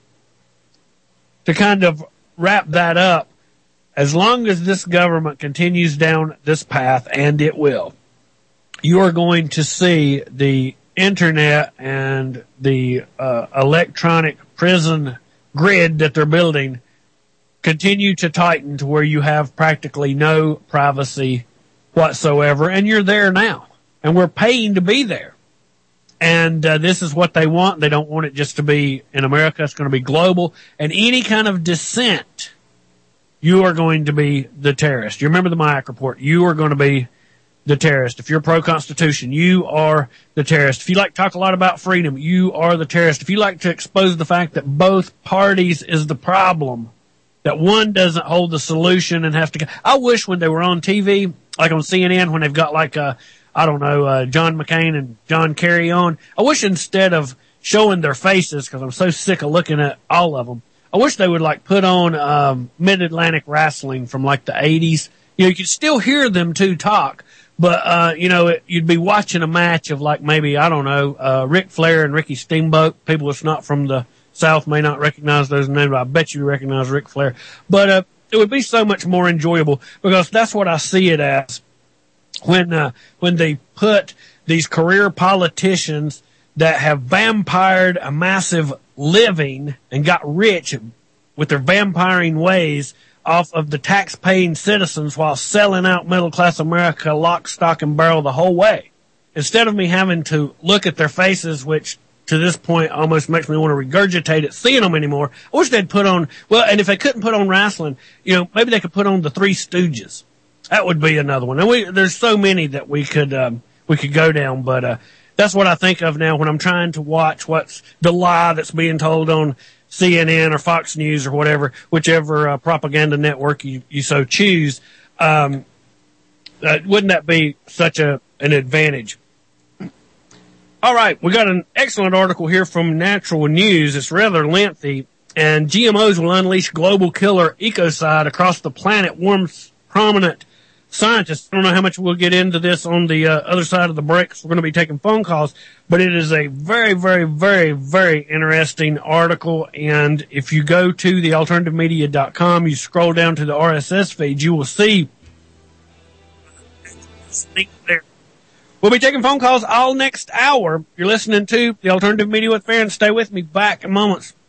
to kind of wrap that up, as long as this government continues down this path, and it will, you are going to see the internet and the, uh, electronic prison grid that they're building continue to tighten to where you have practically no privacy whatsoever, and you're there now, and we're paying to be there. And uh, this is what they want. They don't want it just to be in America. It's going to be global. And any kind of dissent, you are going to be the terrorist. You remember the MIAC report. You are going to be the terrorist. If you're pro-Constitution, you are the terrorist. If you like to talk a lot about freedom, you are the terrorist. If you like to expose the fact that both parties is the problem, that one doesn't hold the solution and have to go. I wish when they were on T V, like on C N N, when they've got like, uh, I don't know, uh, John McCain and John Kerry on, I wish instead of showing their faces, because I'm so sick of looking at all of them, I wish they would like put on, um, Mid-Atlantic Wrestling from like the eighties. You know, you could still hear them two talk, but, uh, you know, it, you'd be watching a match of like maybe, I don't know, uh, Ric Flair and Ricky Steamboat. People that's not from the South may not recognize those names, but I bet you recognize Ric Flair. But, uh, it would be so much more enjoyable, because that's what I see it as when, uh, when they put these career politicians that have vampired a massive living and got rich with their vampiring ways off of the tax-paying citizens while selling out middle-class America lock, stock, and barrel the whole way. Instead of me having to look at their faces, which to this point almost makes me want to regurgitate it seeing them anymore. I wish they'd put on, well, and if they couldn't put on wrestling, you know, maybe they could put on the Three Stooges. That would be another one. And we, there's so many that we could, um, we could go down, but, uh, that's what I think of now when I'm trying to watch what's the lie that's being told on C N N or Fox News or whatever, whichever uh, propaganda network you, you so choose. Um, uh, wouldn't that be such a, an advantage? All right, we got an excellent article here from Natural News. It's rather lengthy, and G M Os will unleash global killer ecocide across the planet, warns prominent scientists. I don't know how much we'll get into this on the uh, other side of the break, because we're going to be taking phone calls, but it is a very, very, very, very interesting article. And if you go to the alternative media dot com, you scroll down to the R S S feed, you will see link there. We'll be taking phone calls all next hour. You're listening to the Alternative Media with Farron. Stay with me. Back in moments.